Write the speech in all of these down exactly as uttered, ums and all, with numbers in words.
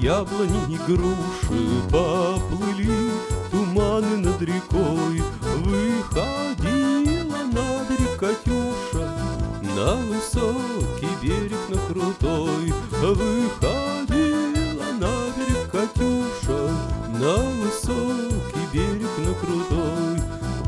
яблони и груши, поплыли туманы над рекой. Выходила на берег Катюша, на высокий берег, на крутой. Выходила на берег Катюша, на высокий берег, на крутой.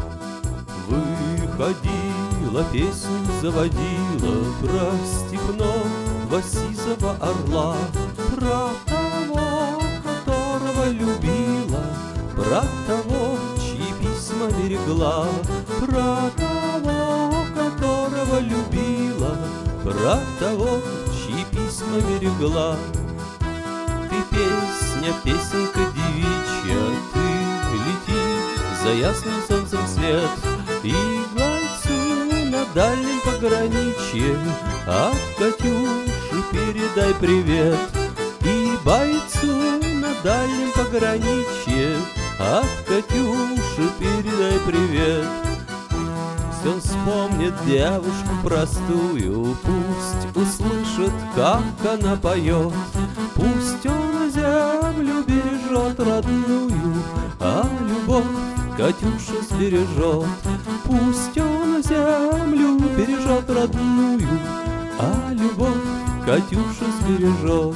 Выходила, песню заводила про степного сизого орла, про того, которого любила, про того, чьи письма берегла, про того, которого любила, про того, чьи письма берегла. Ты песня, песенка девичья, ты лети за ясным солнцем свет, и бойцу на дальнем пограничье от Катюши передай привет. И бойцу на дальнем пограничье от Катюши передай привет. Все вспомнит девушку простую, пусть услышит, как она поет. Пусть он землю бережет родную, а любовь Катюша сбережет. Пусть он землю бережет родную, а любовь Катюша сбережет.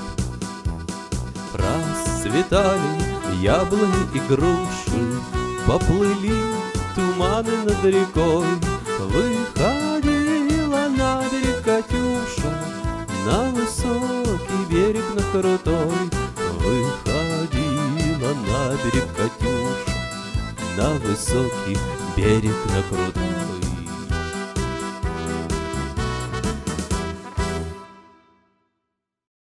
Расцветали яблони и груши, поплыли туманы над рекой. Выходила на берег Катюша, на высокий берег, на крутой. Выходила на берег Катюша, на высокий берег, на крутой.